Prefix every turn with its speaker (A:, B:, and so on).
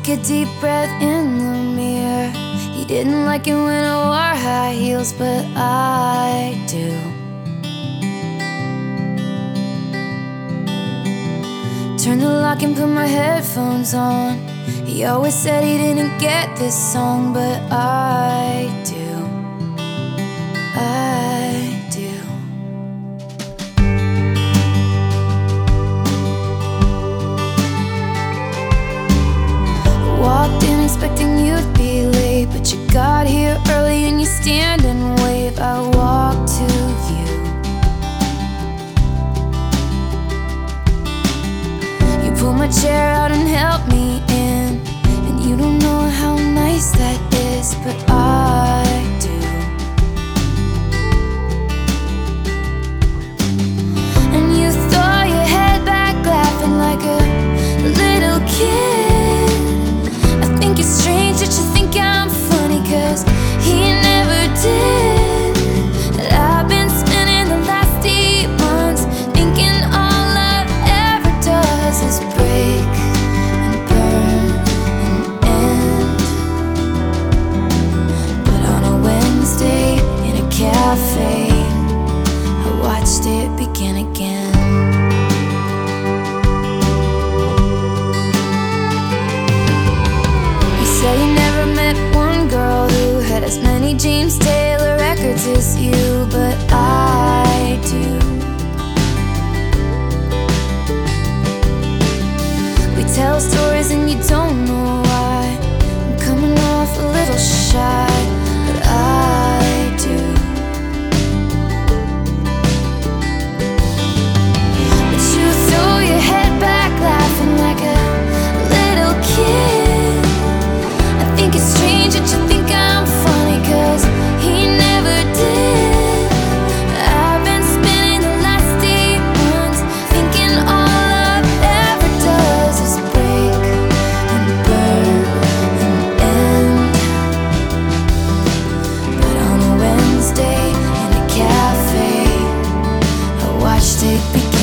A: Took a deep breath in the mirror. He didn't like it when I wore high heels, but I do. Turned the lock and put my headphones on. He always said he didn't get this song, but I do. I do. Walked in expecting you'd be late, but you got here early and you stand and wave. I walk to you. You pull my chair out and help me in, and you don't know how nice that is, but I do. And you throw your head back laughing like a little kid. I think it's strange that you think I'm funny, 'cause he never did. And I've been spending the last 8 months thinking all love ever does is break and burn and end. But on a Wednesday in a cafe, I watched it begin again. Say you never met one girl who had as many James Taylor records as you, but I do. We tell stories and you don't know why. I'm coming off a little shy, but I do. But you throw your head back laughing like a little kid. I think it's strange that you think I'm funny, 'cause he never did. I've been spending the last 8 months thinking all love ever does is break and burn and end. But on a Wednesday in a cafe, I watched it begin.